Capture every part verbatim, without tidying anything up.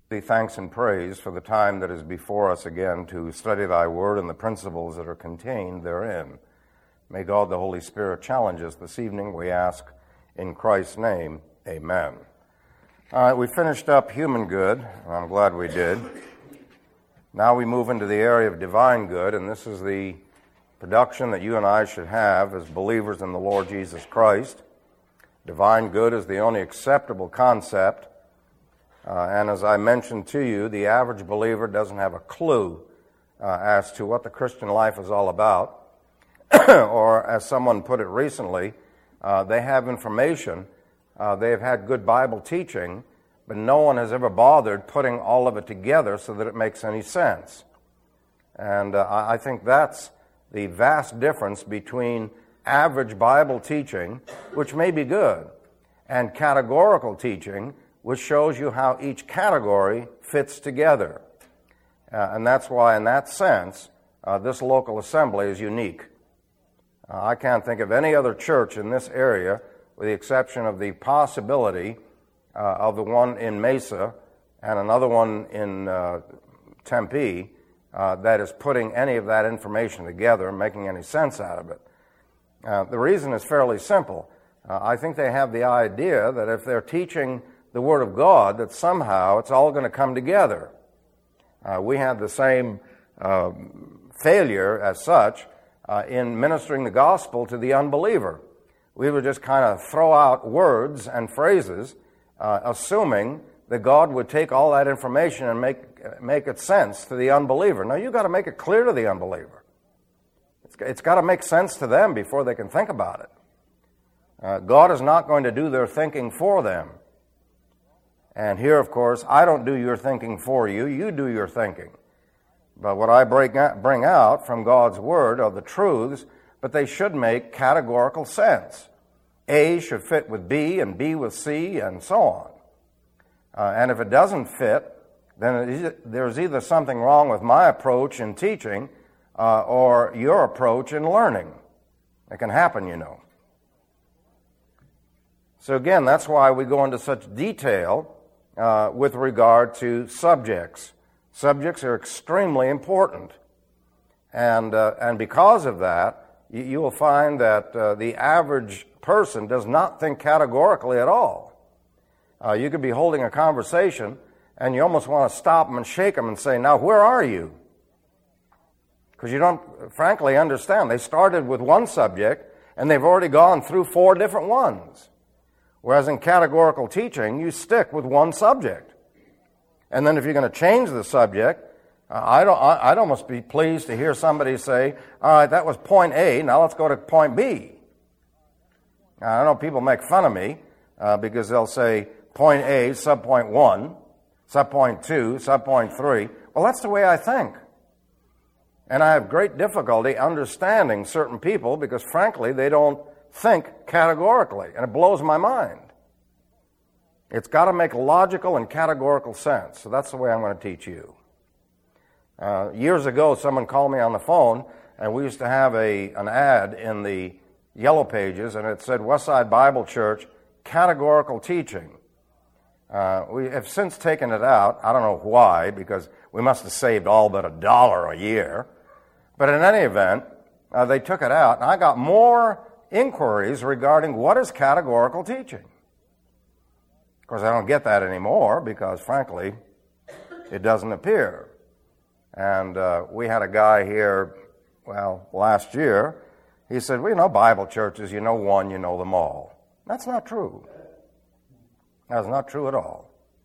Thee thanks and praise for the time that is before us again to study Thy Word and the principles that are contained therein. May God the Holy Spirit challenge us this evening, we ask in Christ's name, amen. All right, we finished up human good, and I'm glad we did. Now we move into the area of divine good, and this is the production that you and I should have as believers in the Lord Jesus Christ. Divine good is the only acceptable concept. Uh, and as I mentioned to you, the average believer doesn't have a clue uh, as to what the Christian life is all about. Or as someone put it recently, uh, they have information, uh, they've had good Bible teaching, but no one has ever bothered putting all of it together so that it makes any sense. And uh, I think that's the vast difference between average Bible teaching, which may be good, and categorical teaching, which shows you how each category fits together. Uh, and that's why, in that sense, uh, this local assembly is unique. Uh, I can't think of any other church in this area, with the exception of the possibility uh, of the one in Mesa and another one in uh, Tempe, uh, that is putting any of that information together and making any sense out of it. Uh, the reason is fairly simple. Uh, I think they have the idea that if they're teaching the Word of God, that somehow it's all going to come together. Uh, we had the same uh, failure as such uh, in ministering the gospel to the unbeliever. We would just kind of throw out words and phrases, uh, assuming that God would take all that information and make make it sense to the unbeliever. Now, you've got to make it clear to the unbeliever. It's, it's got to make sense to them before they can think about it. Uh, God is not going to do their thinking for them. And here, of course, I don't do your thinking for you. You do your thinking. But what I bring out from God's Word are the truths, but they should make categorical sense. A should fit with B, and B with C, and so on. Uh, and if it doesn't fit, then there's either something wrong with my approach in teaching uh, or your approach in learning. It can happen, you know. So again, that's why we go into such detail Uh, with regard to subjects. Subjects are extremely important. And uh, and because of that, you, you will find that uh, the average person does not think categorically at all. Uh, you could be holding a conversation, and you almost want to stop them and shake them and say, now, where are you? Because you don't, frankly, understand. They started with one subject, and they've already gone through four different ones. Whereas in categorical teaching, you stick with one subject. And then if you're going to change the subject, uh, I don't, I'd almost be pleased to hear somebody say, all right, that was point A, now let's go to point B. Now, I know people make fun of me uh, because they'll say point A, subpoint one, subpoint two, subpoint three. Well, that's the way I think. And I have great difficulty understanding certain people because, frankly, they don't think categorically, and it blows my mind. It's got to make logical and categorical sense, so that's the way I'm going to teach you. Uh, years ago, someone called me on the phone, and we used to have a an ad in the Yellow Pages, and it said, Westside Bible Church, categorical teaching. Uh, we have since taken it out. I don't know why, because we must have saved all but a dollar a year. But in any event, uh, they took it out, and I got more inquiries regarding what is categorical teaching. Of course, I don't get that anymore because, frankly, it doesn't appear. And uh, we had a guy here, well, last year. He said, well, you know, Bible churches, you know one, you know them all. That's not true. That's not true at all.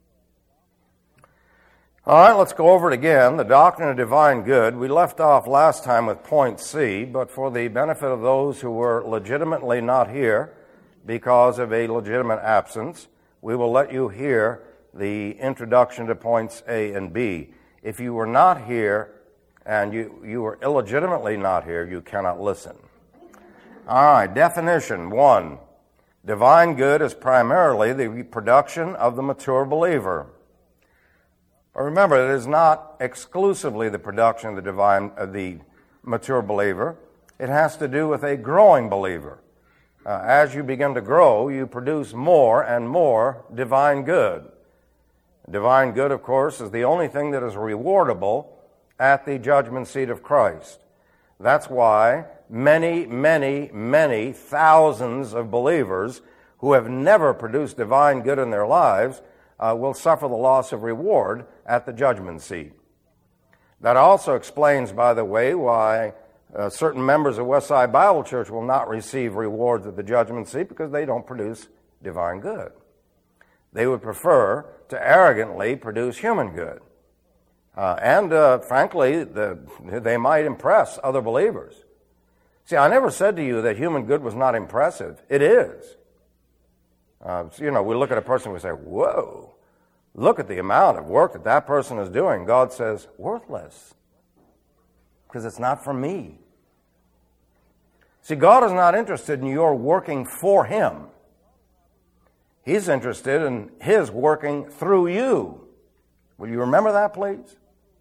All right, let's go over it again. The doctrine of divine good. We left off last time with point C, but for the benefit of those who were legitimately not here because of a legitimate absence, we will let you hear the introduction to points A and B. If you were not here and you, you were illegitimately not here, you cannot listen. All right, definition one. Divine good is primarily the production of the mature believer. But remember, it is not exclusively the production of the divine, of the mature believer. It has to do with a growing believer. Uh, as you begin to grow, you produce more and more divine good. Divine good, of course, is the only thing that is rewardable at the judgment seat of Christ. That's why many, many, many thousands of believers who have never produced divine good in their lives uh, will suffer the loss of reward at the judgment seat. That also explains, by the way, why uh, certain members of Westside Bible Church will not receive rewards at the judgment seat, because they don't produce divine good. They would prefer to arrogantly produce human good. Uh, and, uh, frankly, the, they might impress other believers. See, I never said to you that human good was not impressive. It is. Uh, so, you know, we look at a person and we say, whoa, look at the amount of work that that person is doing. God says, worthless, because it's not for me. See, God is not interested in your working for Him. He's interested in His working through you. Will you remember that, please?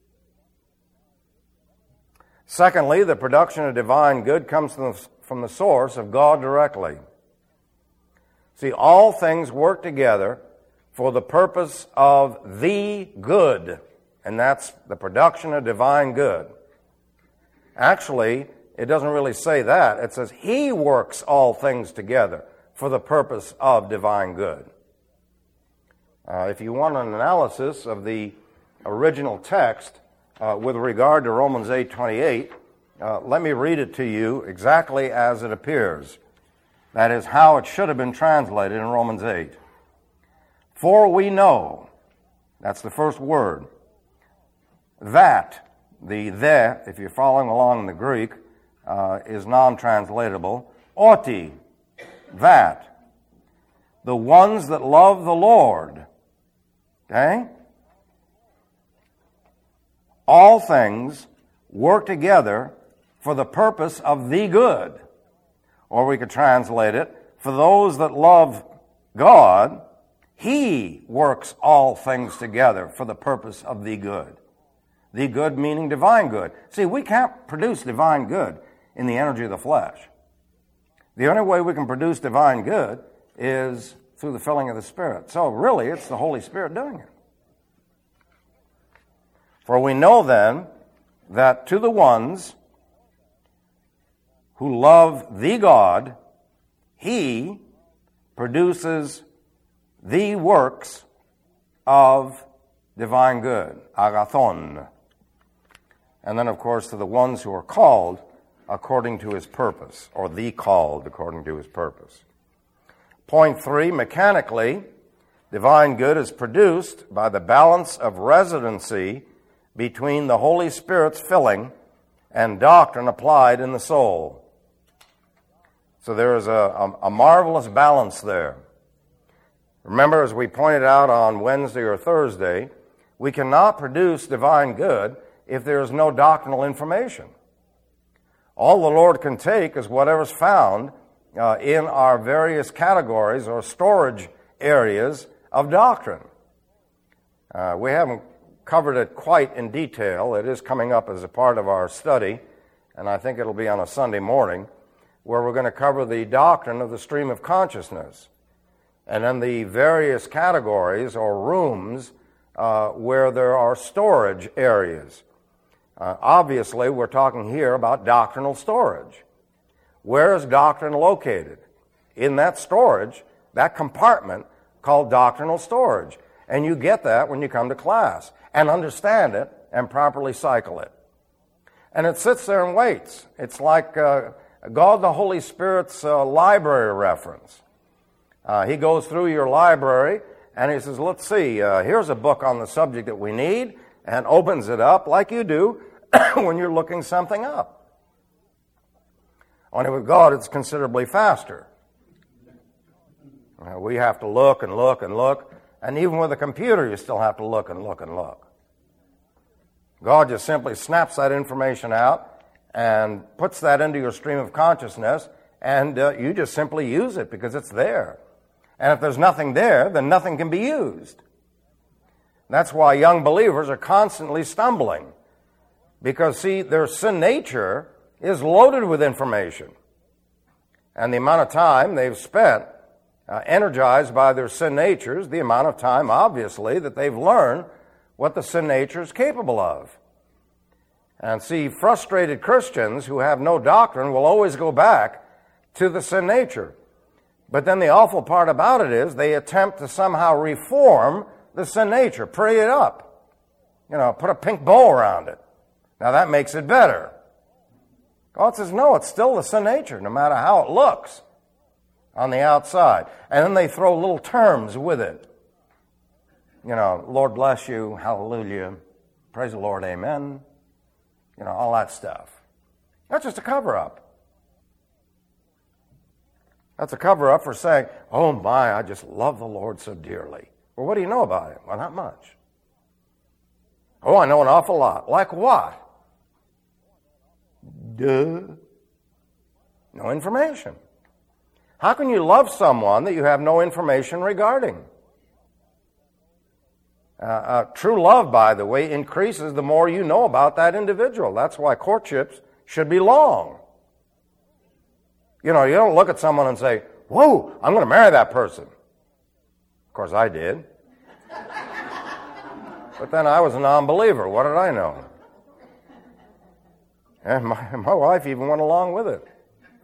Secondly, the production of divine good comes from the, from the source of God directly. See, all things work together for the purpose of the good, and that's the production of divine good. Actually, it doesn't really say that. It says He works all things together for the purpose of divine good. Uh, if you want an analysis of the original text uh, with regard to Romans eight twenty-eight, uh, let me read it to you exactly as it appears. That is how it should have been translated in Romans eight. For we know, that's the first word, that, the the, if you're following along in the Greek, uh, is non-translatable, oti, that, the ones that love the Lord, okay, all things work together for the purpose of the good. Or we could translate it, for those that love God, He works all things together for the purpose of the good. The good meaning divine good. See, we can't produce divine good in the energy of the flesh. The only way we can produce divine good is through the filling of the Spirit. So really, it's the Holy Spirit doing it. For we know then that to the ones who love the God, He produces the works of divine good, agathon. And then, of course, to the ones who are called according to His purpose, or the called according to His purpose. Point three, mechanically, divine good is produced by the balance of residency between the Holy Spirit's filling and doctrine applied in the soul. So there is a, a, a marvelous balance there. Remember, as we pointed out on Wednesday or Thursday, we cannot produce divine good if there is no doctrinal information. All the Lord can take is whatever's found uh, in our various categories or storage areas of doctrine. Uh, we haven't covered it quite in detail. It is coming up as a part of our study, and I think it'll be on a Sunday morning, where we're going to cover the doctrine of the stream of consciousness, and then the various categories or rooms uh, where there are storage areas. Uh, obviously, we're talking here about doctrinal storage. Where is doctrine located? In that storage, that compartment called doctrinal storage. And you get that when you come to class and understand it and properly cycle it. And it sits there and waits. It's like uh, God the Holy Spirit's uh, library reference. Uh, he goes through your library and he says, let's see, uh, here's a book on the subject that we need, and opens it up like you do when you're looking something up. Only with God, it's considerably faster. Uh, we have to look and look and look, and even with a computer, you still have to look and look and look. God just simply snaps that information out and puts that into your stream of consciousness, and uh, you just simply use it because it's there. And if there's nothing there, then nothing can be used. That's why young believers are constantly stumbling. Because, see, their sin nature is loaded with information. And the amount of time they've spent uh, energized by their sin natures, the amount of time, obviously, that they've learned what the sin nature is capable of. And see, frustrated Christians who have no doctrine will always go back to the sin nature. But then the awful part about it is they attempt to somehow reform the sin nature, pretty it up. You know, put a pink bow around it. Now that makes it better. God says, no, it's still the sin nature, no matter how it looks on the outside. And then they throw little terms with it. You know, Lord bless you, hallelujah, praise the Lord, amen. You know, all that stuff. That's just a cover-up. That's a cover-up for saying, oh my, I just love the Lord so dearly. Well, what do you know about him? Well, not much. Oh, I know an awful lot. Like what? Duh. No information. How can you love someone that you have no information regarding? Uh, uh, true love, by the way, increases the more you know about that individual. That's why courtships should be long. You know, you don't look at someone and say, whoa, I'm going to marry that person. Of course, I did. But then I was a non-believer. What did I know? And my, my wife even went along with it.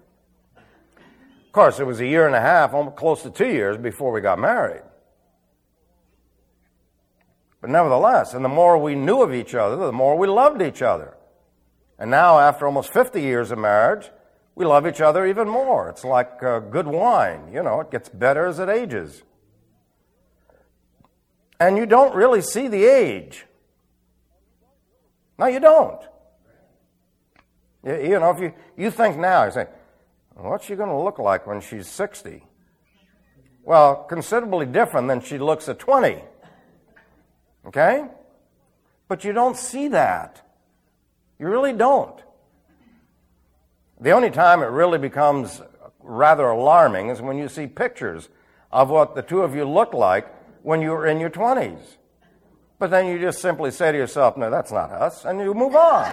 Of course, it was a year and a half, almost close to two years before we got married. But nevertheless, and the more we knew of each other, the more we loved each other. And now, after almost fifty years of marriage, we love each other even more. It's like uh, good wine. You know, it gets better as it ages. And you don't really see the age. No, you don't. You, you know, if you, you think now, you say, what's she going to look like when she's sixty? Well, considerably different than she looks at twenty. Okay? But you don't see that. You really don't. The only time it really becomes rather alarming is when you see pictures of what the two of you look like when you were in your twenties. But then you just simply say to yourself, no, that's not us, and you move on.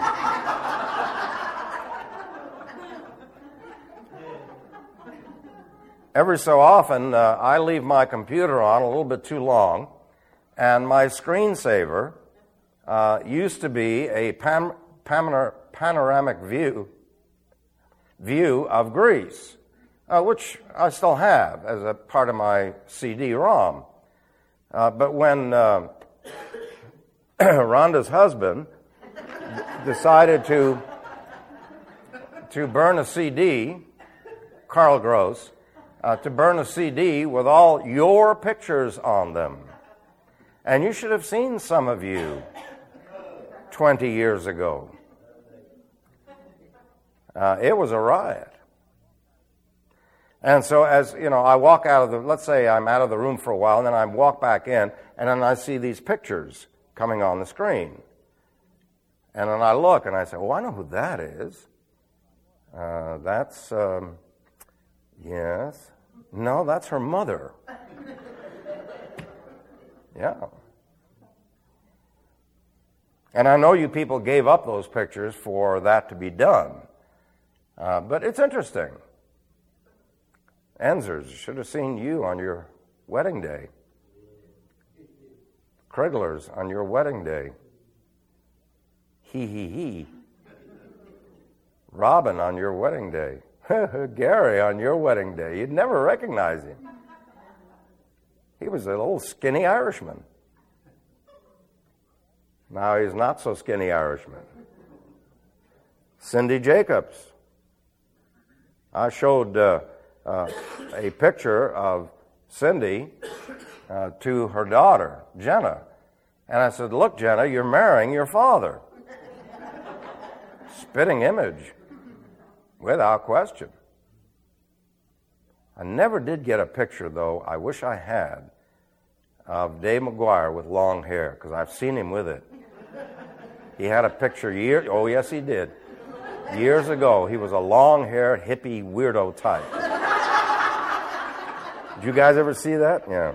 Every so often, uh, I leave my computer on a little bit too long, and my screensaver uh, used to be a pan- pan- panoramic view view of Greece, uh, which I still have as a part of my C D ROM. Uh, but when uh, Rhonda's husband decided to to burn a C D, Carl Gross, uh, to burn a C D with all your pictures on them. And you should have seen some of you twenty years ago. Uh, it was a riot. And so as, you know, I walk out of the, let's say I'm out of the room for a while, and then I walk back in, and then I see these pictures coming on the screen. And then I look, and I say, well, I know who that is. Uh, that's, um, yes. No, that's her mother. Yeah. And I know you people gave up those pictures for that to be done. Uh, but it's interesting. Enzers should have seen you on your wedding day. Kriglers on your wedding day. He, he, he. Robin on your wedding day. Gary on your wedding day. You'd never recognize him. He was a little skinny Irishman. Now he's not so skinny Irishman. Cindy Jacobs. I showed uh, uh, a picture of Cindy uh, to her daughter, Jenna. And I said, look, Jenna, you're marrying your father. Spitting image, without question. I never did get a picture, though, I wish I had, of Dave McGuire with long hair, because I've seen him with it. He had a picture years, oh yes he did. Years ago, he was a long-haired, hippie, weirdo type. Did you guys ever see that? Yeah.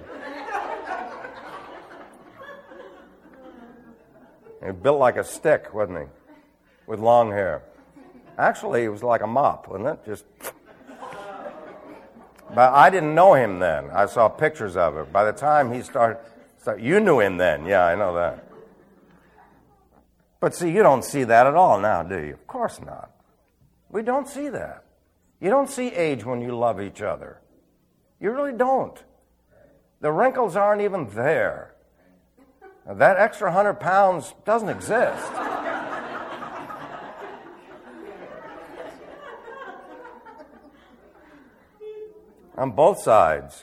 He was built like a stick, wasn't he? With long hair. Actually, it was like a mop, wasn't it? Just But I didn't know him then. I saw pictures of him. By the time he started, started, you knew him then. Yeah, I know that. But see, you don't see that at all now, do you? Of course not. We don't see that. You don't see age when you love each other. You really don't. The wrinkles aren't even there. That extra hundred pounds doesn't exist. On both sides.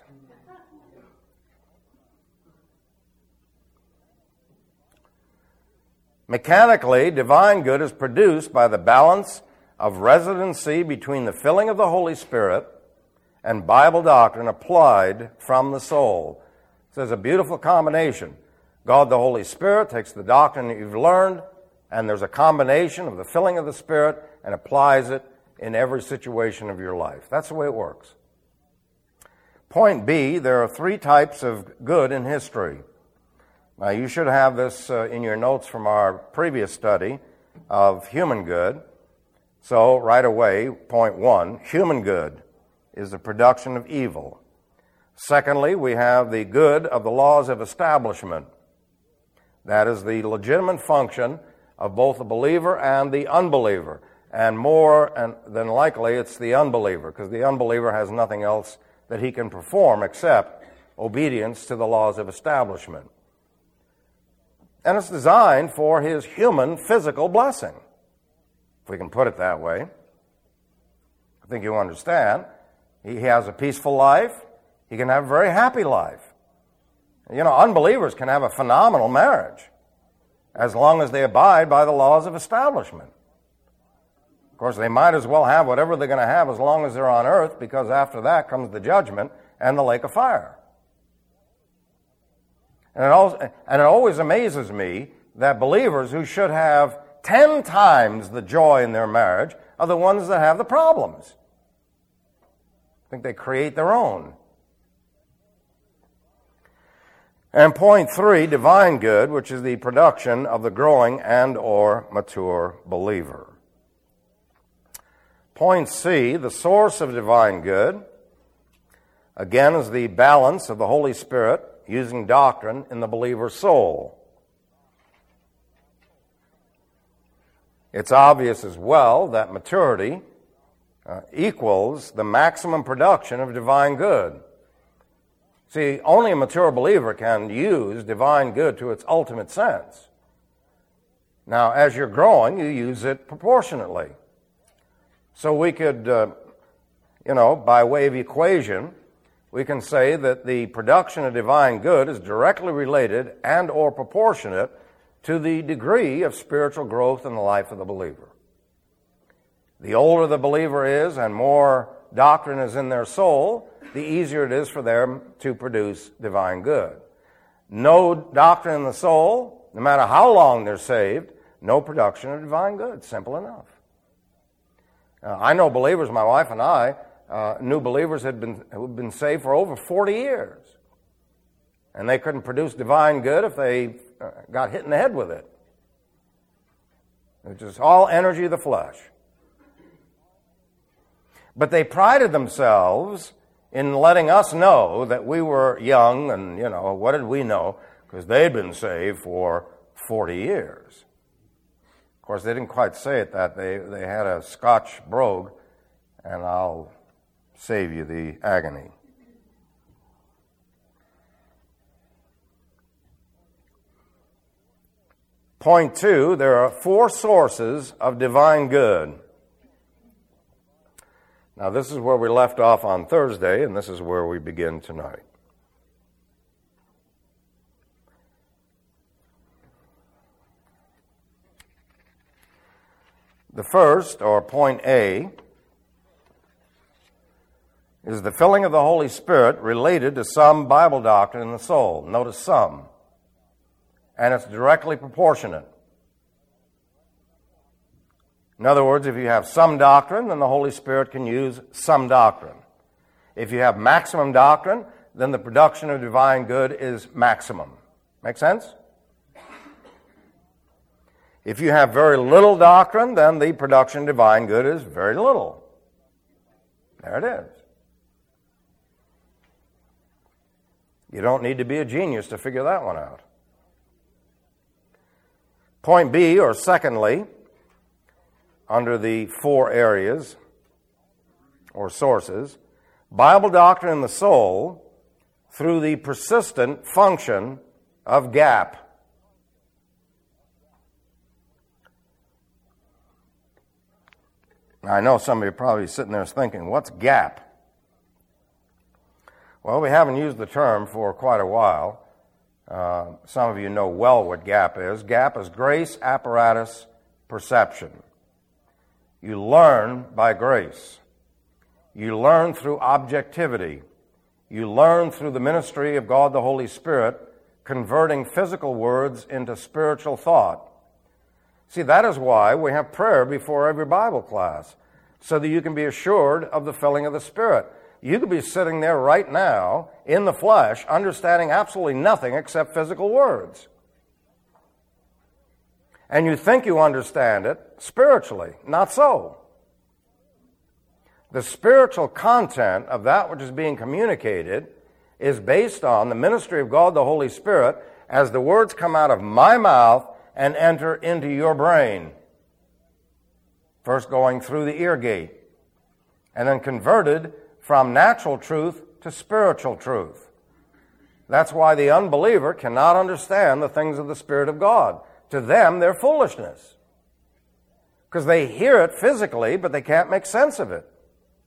Mechanically, divine good is produced by the balance of residency between the filling of the Holy Spirit and Bible doctrine applied from the soul. So there's a beautiful combination. God the Holy Spirit takes the doctrine that you've learned, and there's a combination of the filling of the Spirit and applies it in every situation of your life. That's the way it works. Point B, there are three types of good in history. Now, you should have this uh, in your notes from our previous study of human good. So, right away, point one, human good is the production of evil. Secondly, we have the good of the laws of establishment. That is the legitimate function of both the believer and the unbeliever. And more than likely, it's the unbeliever, because the unbeliever has nothing else that he can perform except obedience to the laws of establishment. And it's designed for his human physical blessing, if we can put it that way. I think you understand. He has a peaceful life. He can have a very happy life. You know, unbelievers can have a phenomenal marriage as long as they abide by the laws of establishment. Of course, they might as well have whatever they're going to have as long as they're on earth, because after that comes the judgment and the lake of fire. And it, also, and it always amazes me that believers who should have ten times the joy in their marriage are the ones that have the problems. I think they create their own. And point three, divine good, which is the production of the growing and or mature believer. Point C, the source of divine good, again, is the balance of the Holy Spirit using doctrine in the believer's soul. It's obvious as well that maturity uh, equals the maximum production of divine good. See, only a mature believer can use divine good to its ultimate sense. Now, as you're growing, you use it proportionately. So we could, uh, you know, by way of equation, we can say that the production of divine good is directly related and or proportionate to the degree of spiritual growth in the life of the believer. The older the believer is and more doctrine is in their soul, the easier it is for them to produce divine good. No doctrine in the soul, no matter how long they're saved, no production of divine good. Simple enough. Uh, I know believers, my wife and I, uh, new believers had been who had been saved for over forty years. And they couldn't produce divine good if they uh, got hit in the head with it. It's just all energy of the flesh. But they prided themselves in letting us know that we were young and, you know, what did we know? Because they'd been saved for forty years. Of course, they didn't quite say it that. They, they had a Scotch brogue, and I'll save you the agony. Point two, there are four sources of divine good. Now, this is where we left off on Thursday, and this is where we begin tonight. The first, or point A, is the filling of the Holy Spirit related to some Bible doctrine in the soul. Notice some. And it's directly proportionate. In other words, if you have some doctrine, then the Holy Spirit can use some doctrine. If you have maximum doctrine, then the production of divine good is maximum. Make sense? If you have very little doctrine, then the production of divine good is very little. There it is. You don't need to be a genius to figure that one out. Point B, or secondly, under the four areas or sources, Bible doctrine in the soul through the persistent function of gap. I know some of you are probably sitting there thinking, what's gap? Well, we haven't used the term for quite a while. Uh, some of you know well what gap is. Gap is grace, apparatus, perception. You learn by grace. You learn through objectivity. You learn through the ministry of God the Holy Spirit, converting physical words into spiritual thought. See, that is why we have prayer before every Bible class, so that you can be assured of the filling of the Spirit. You could be sitting there right now in the flesh, understanding absolutely nothing except physical words. And you think you understand it spiritually. Not so. The spiritual content of that which is being communicated is based on the ministry of God the Holy Spirit as the words come out of my mouth and enter into your brain. First going through the ear gate, and then converted from natural truth to spiritual truth. That's why the unbeliever cannot understand the things of the Spirit of God. To them, they're foolishness. Because they hear it physically, but they can't make sense of it.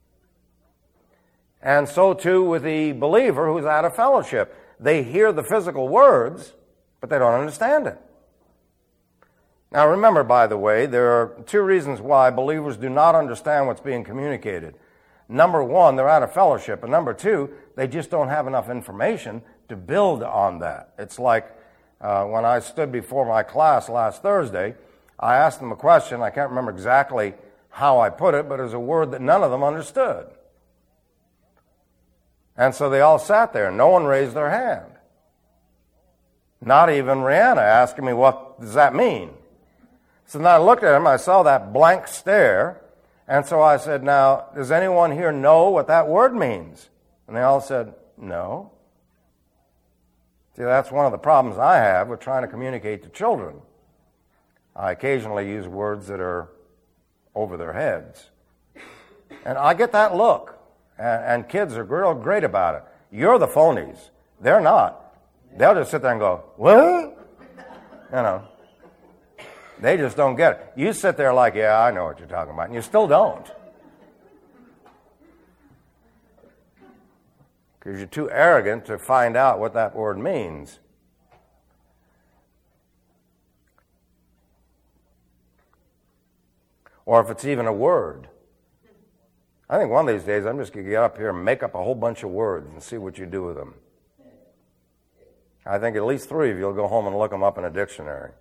And so too with the believer who's out of fellowship. They hear the physical words, but they don't understand it. Now remember, by the way, there are two reasons why believers do not understand what's being communicated. Number one, they're out of fellowship. And number two, they just don't have enough information to build on that. It's like uh, when I stood before my class last Thursday, I asked them a question. I can't remember exactly how I put it, but it was a word that none of them understood. And so they all sat there. No one raised their hand. Not even Rihanna asking me, what does that mean? So then I looked at him, I saw that blank stare, and so I said, now, does anyone here know what that word means? And they all said, no. See, that's one of the problems I have with trying to communicate to children. I occasionally use words that are over their heads. And I get that look, and, and kids are real great about it. You're the phonies. They're not. They'll just sit there and go, what? You know. They just don't get it. You sit there like, yeah, I know what you're talking about, and you still don't. Because you're too arrogant to find out what that word means. Or if it's even a word. I think one of these days I'm just going to get up here and make up a whole bunch of words and see what you do with them. I think at least three of you will go home and look them up in a dictionary.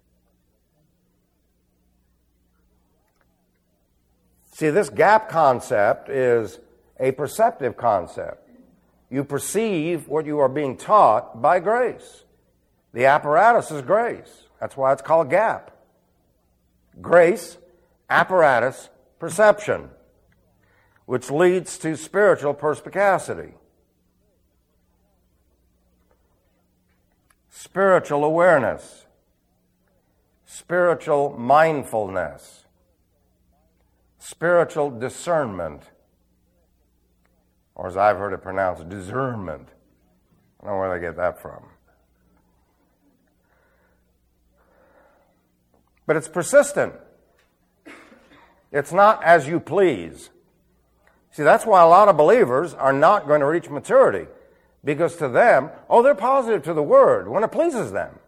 See, this gap concept is a perceptive concept. You perceive what you are being taught by grace. The apparatus is grace. That's why it's called gap. Grace, apparatus, perception, which leads to spiritual perspicacity. Spiritual awareness. Spiritual mindfulness. Spiritual discernment, or as I've heard it pronounced, discernment. I don't know where they get that from. But it's persistent. It's not as you please. See, that's why a lot of believers are not going to reach maturity, because to them, oh, they're positive to the Word when it pleases them.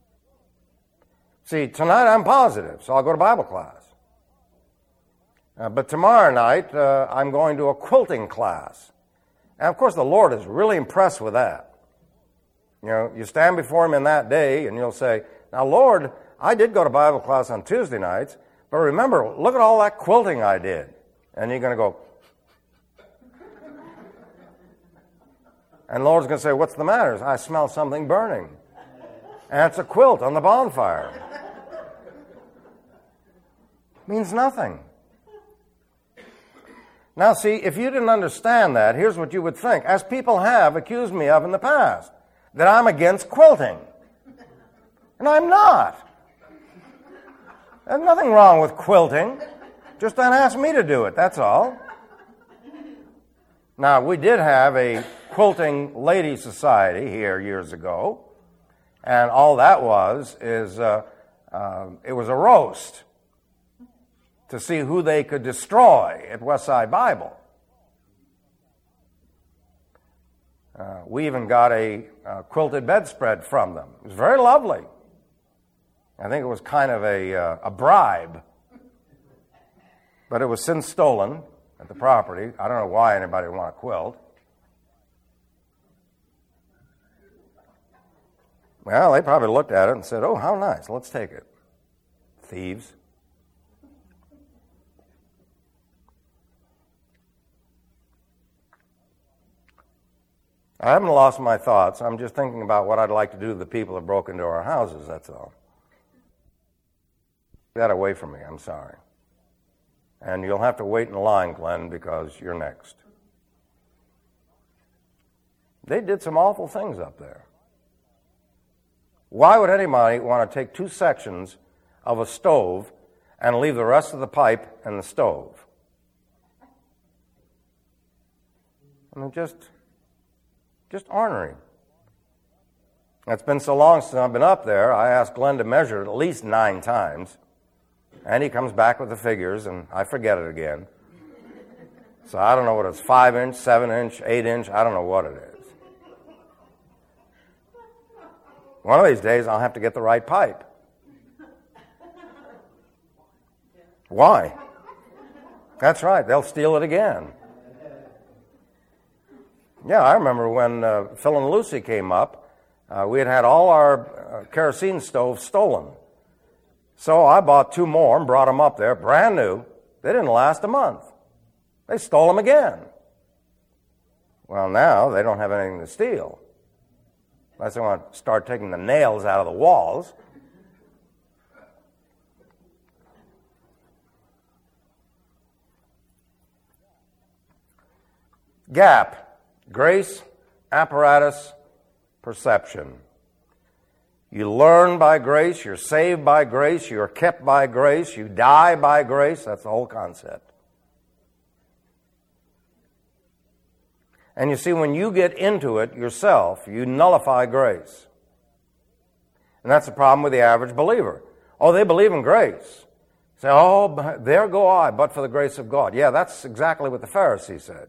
See, tonight I'm positive, so I'll go to Bible class. Uh, but tomorrow night, uh, I'm going to a quilting class. And of course, the Lord is really impressed with that. You know, you stand before Him in that day, and you'll say, now, Lord, I did go to Bible class on Tuesday nights, but remember, look at all that quilting I did. And you're going to go, and the Lord's going to say, what's the matter? I smell something burning. And it's a quilt on the bonfire. Means nothing. Now, see, if you didn't understand that, here's what you would think, as people have accused me of in the past. that I'm against quilting. And I'm not. There's nothing wrong with quilting. Just don't ask me to do it, that's all. Now, we did have a quilting lady society here years ago, and all that was is uh, uh, it was a roast to see who they could destroy at Westside Bible. Uh, we even got a uh, quilted bedspread from them. It was very lovely. I think it was kind of a, uh, a bribe. But it was since stolen at the property. I don't know why anybody would want a quilt. Well, they probably looked at it and said, oh, how nice, let's take it. Thieves. I haven't lost my thoughts. I'm just thinking about what I'd like to do to the people that broke into our houses, that's all. Get that away from me, I'm sorry. And you'll have to wait in line, Glenn, because you're next. They did some awful things up there. Why would anybody want to take two sections of a stove and leave the rest of the pipe in the stove? I mean, just, just ornery. It's been so long since I've been up there, I asked Glenn to measure it at least nine times. And he comes back with the figures, and I forget it again. So I don't know what it's, five inch, seven inch, eight inch, I don't know what it is. One of these days, I'll have to get the right pipe. Why? That's right, they'll steal it again. Yeah, I remember when uh, Phil and Lucy came up, uh, we had had all our uh, kerosene stoves stolen. So I bought two more and brought them up there, brand new. They didn't last a month. They stole them again. Well, now they don't have anything to steal. Unless they want to start taking the nails out of the walls. Gap. Grace, apparatus, perception. You learn by grace, you're saved by grace, you're kept by grace, you die by grace. That's the whole concept. And you see, when you get into it yourself, you nullify grace. And that's the problem with the average believer. Oh, they believe in grace. Say, oh, there go I, but for the grace of God. Yeah, that's exactly what the Pharisee said.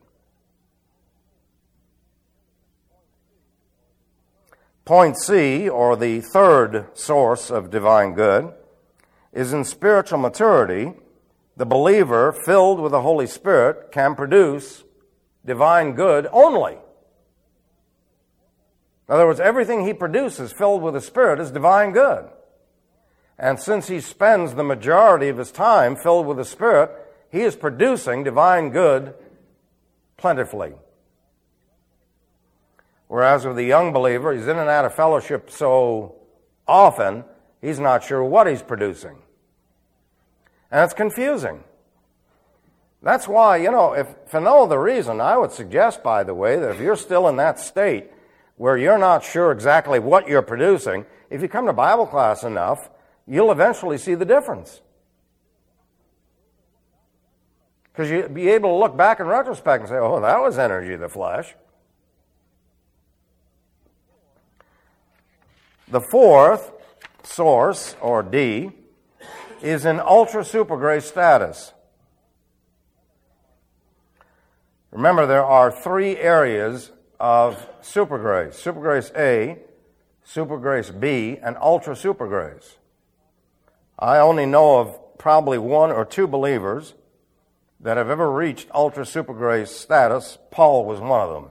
Point C, or the third source of divine good, is in spiritual maturity, the believer filled with the Holy Spirit can produce divine good only. In other words, everything he produces filled with the Spirit is divine good. And since he spends the majority of his time filled with the Spirit, he is producing divine good plentifully. Whereas with the young believer, he's in and out of fellowship so often, he's not sure what he's producing. And it's confusing. That's why, you know, if for no other reason, I would suggest, by the way, that if you're still in that state where you're not sure exactly what you're producing, if you come to Bible class enough, you'll eventually see the difference. Because you'll be able to look back in retrospect and say, oh, that was energy of the flesh. The fourth source, or D, is in ultra super grace status. Remember, there are three areas of super grace. Super grace A, super grace B, and ultra super grace. I only know of probably one or two believers that have ever reached ultra super grace status. Paul was one of them.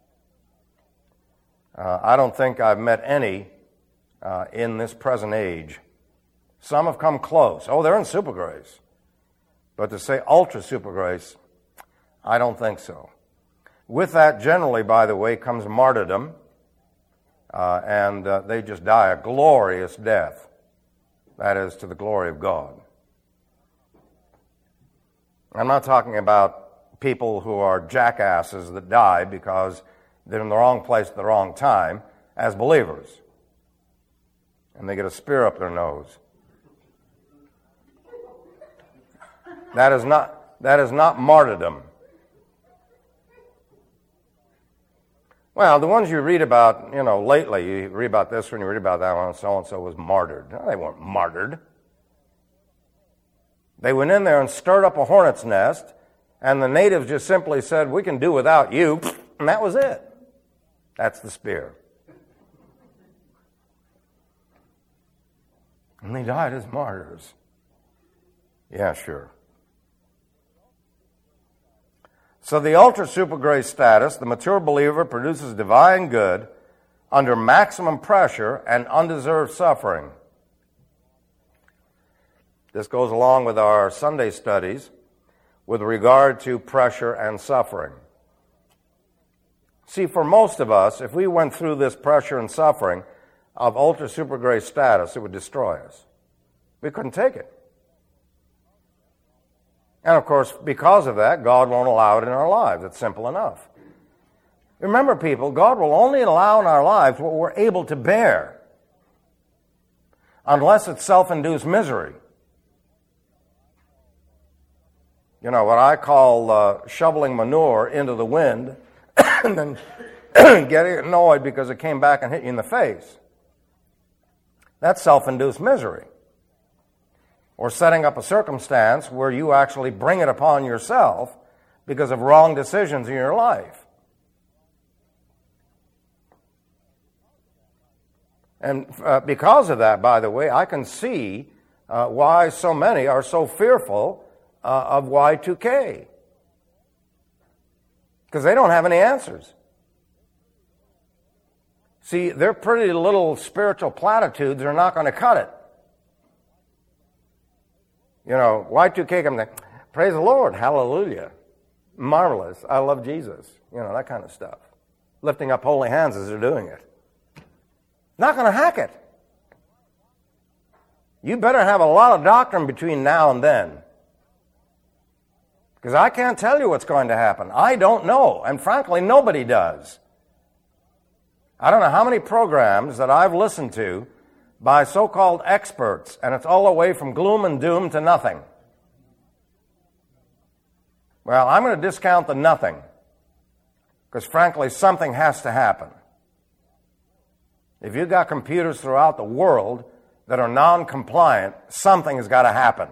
Uh, I don't think I've met any uh, in this present age. Some have come close. Oh, they're in super grace. But to say ultra super grace, I don't think so. With that, generally, by the way, comes martyrdom, uh, and uh, they just die a glorious death. That is, to the glory of God. I'm not talking about people who are jackasses that die because they're in the wrong place at the wrong time, as believers. And they get a spear up their nose. That is not, that is not martyrdom. Well, the ones you read about, you know, lately, you read about this one, you read about that one, so-and-so was martyred. No, they weren't martyred. They went in there and stirred up a hornet's nest, and the natives just simply said, we can do without you, and that was it. That's the spear. And they died as martyrs. Yeah, sure. So the ultra super grace status, the mature believer produces divine good under maximum pressure and undeserved suffering. This goes along with our Sunday studies with regard to pressure and suffering. See, for most of us, if we went through this pressure and suffering of ultra super grace status, it would destroy us. We couldn't take it. And of course, because of that, God won't allow it in our lives. It's simple enough. Remember, people, God will only allow in our lives what we're able to bear, unless it's self-induced misery. You know, what I call uh, shoveling manure into the wind and then getting annoyed because it came back and hit you in the face. That's self-induced misery. Or setting up a circumstance where you actually bring it upon yourself because of wrong decisions in your life. And uh, because of that, by the way, I can see uh, why so many are so fearful uh, of Y two K. Because they don't have any answers. See, their pretty little spiritual platitudes are not going to cut it. You know, Y two K comes there, praise the Lord, hallelujah, marvelous, I love Jesus, you know, that kind of stuff. Lifting up holy hands as they're doing it. Not going to hack it. You better have a lot of doctrine between now and then. Because I can't tell you what's going to happen. I don't know, and frankly, nobody does. I don't know how many programs that I've listened to by so-called experts, and it's all the way from gloom and doom to nothing. Well, I'm going to discount the nothing, because frankly, something has to happen. If you've got computers throughout the world that are non-compliant, something has got to happen.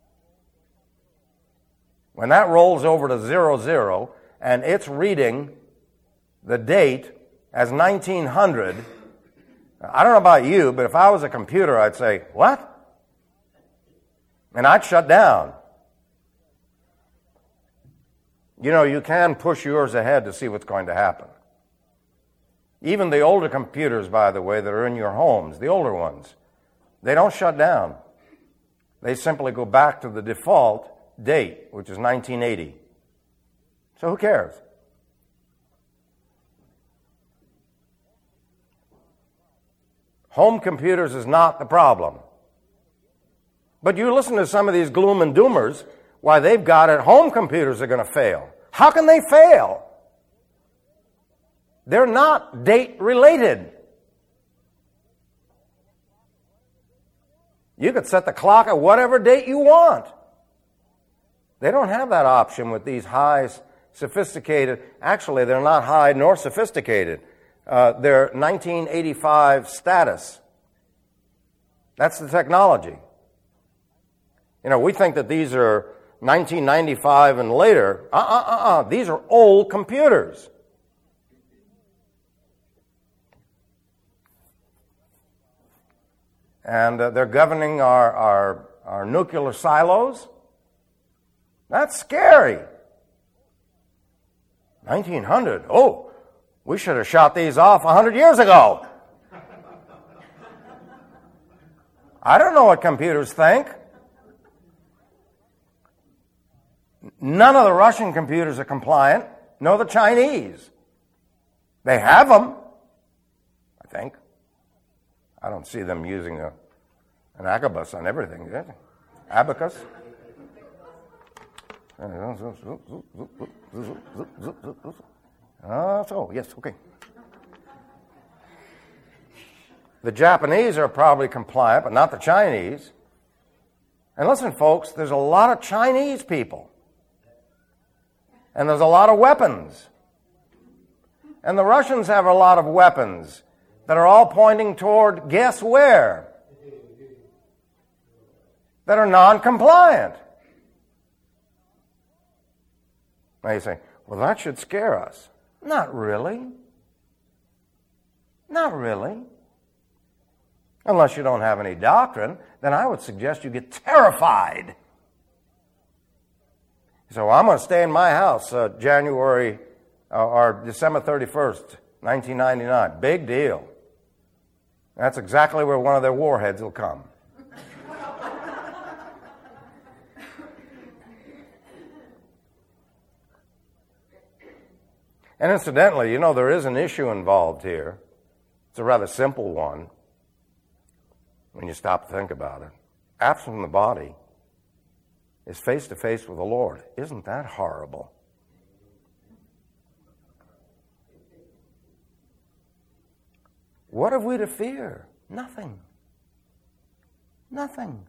When that rolls over to zero zero, and it's reading the date as nineteen hundred, I don't know about you, but if I was a computer, I'd say, what? And I'd shut down. You know, you can push yours ahead to see what's going to happen. Even the older computers, by the way, that are in your homes, the older ones, they don't shut down. They simply go back to the default date, which is nineteen eighty. So who cares? Home computers is not the problem. But you listen to some of these gloom and doomers, why they've got it, home computers are going to fail. How can they fail? They're not date related. You could set the clock at whatever date you want. They don't have that option with these high, sophisticated, actually they're not high nor sophisticated. Uh, they're nineteen eighty-five status. That's the technology. You know, we think that these are nineteen ninety-five and later. Uh, uh, uh, uh. These are old computers. And uh, they're governing our, our, our nuclear silos. That's scary. nineteen hundred. Oh. We should have shot these off a hundred years ago. I don't know what computers think. None of the Russian computers are compliant, nor the Chinese. They have them, I think. I don't see them using a, an abacus on everything, do they? Abacus? Ah, so, yes, okay. The Japanese are probably compliant, but not the Chinese. And listen, folks, there's a lot of Chinese people. And there's a lot of weapons. And the Russians have a lot of weapons that are all pointing toward, guess where? That are non-compliant. Now you say, well, that should scare us. Not really. Not really. Unless you don't have any doctrine, then I would suggest you get terrified. So well, I'm going to stay in my house uh, January uh, or December thirty-first, nineteen ninety-nine. Big deal. That's exactly where one of their warheads will come. And incidentally, you know, there is an issue involved here. It's a rather simple one when you stop to think about it. Absent from the body is face to face with the Lord. Isn't that horrible? What have we to fear? Nothing. Nothing.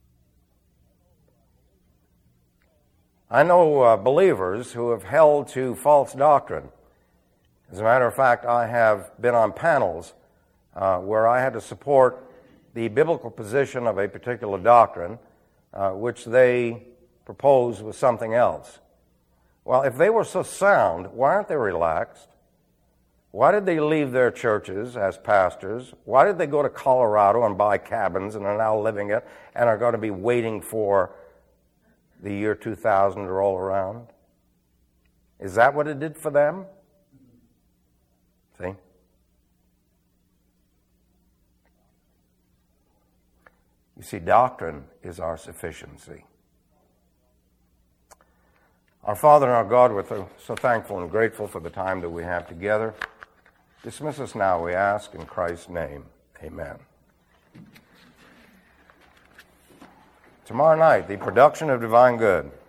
I know uh, believers who have held to false doctrine. As a matter of fact, I have been on panels uh, where I had to support the biblical position of a particular doctrine, uh, which they proposed was something else. Well, if they were so sound, why aren't they relaxed? Why did they leave their churches as pastors? Why did they go to Colorado and buy cabins and are now living it and are going to be waiting for the year two thousand to roll around? Is that what it did for them? See? You see, doctrine is our sufficiency. Our Father and our God, we're so thankful and grateful for the time that we have together. Dismiss us now, we ask, in Christ's name. Amen. Tomorrow night, the production of divine good.